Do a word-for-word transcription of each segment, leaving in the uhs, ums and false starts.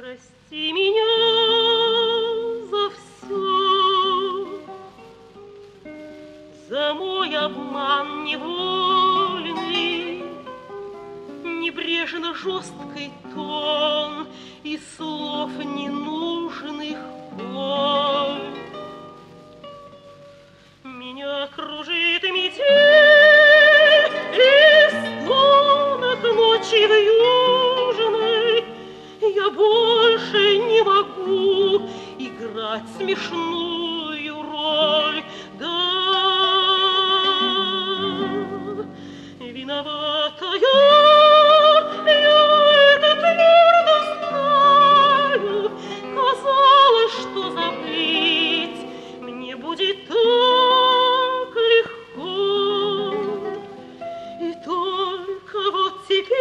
Прости меня за все, за мой обман невольный, небрежно жесткий тон и слов ненужных боль. Меня кружит метель, и в стонах ночи вьюжной я больше не могу играть смешную роль. Да, виновата я, я это твердо знаю. Казалось, что забыть мне будет так легко. И только вот теперь,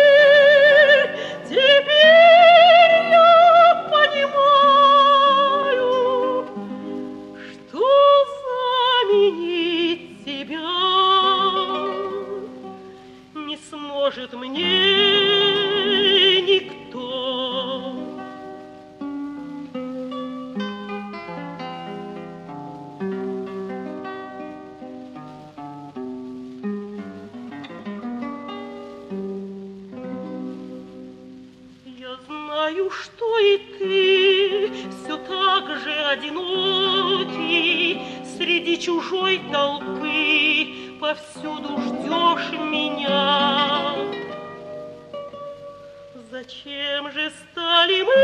теперь я понимаю, что заменить тебя не сможет мне никто. Я знаю, что и ты все так же одинокий среди чужой толпы, повсюду ждешь меня. Зачем же стали мы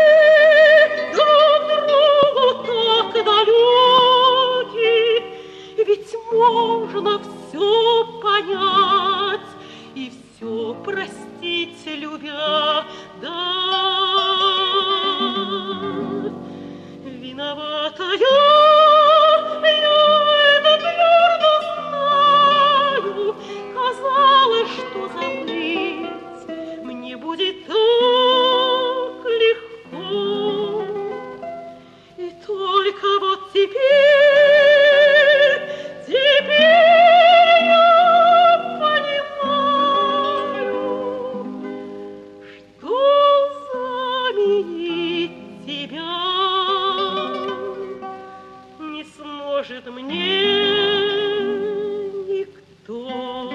друг другу так далеки? Ведь можно все понять и все простить, любя. Да, виновата я, я это твердо знаю. Казалось, что забыть мне будет так легко. И только вот теперь, теперь я понимаю, что заменить тебя не сможет мне никто.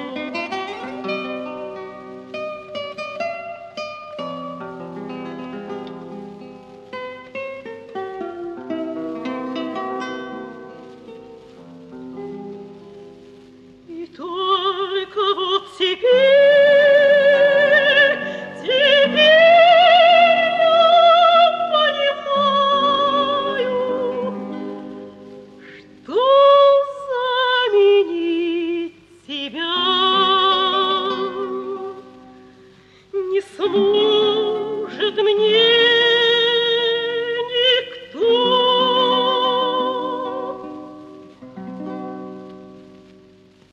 И только вот теперь, теперь я понимаю, что заменить тебя не сможет мне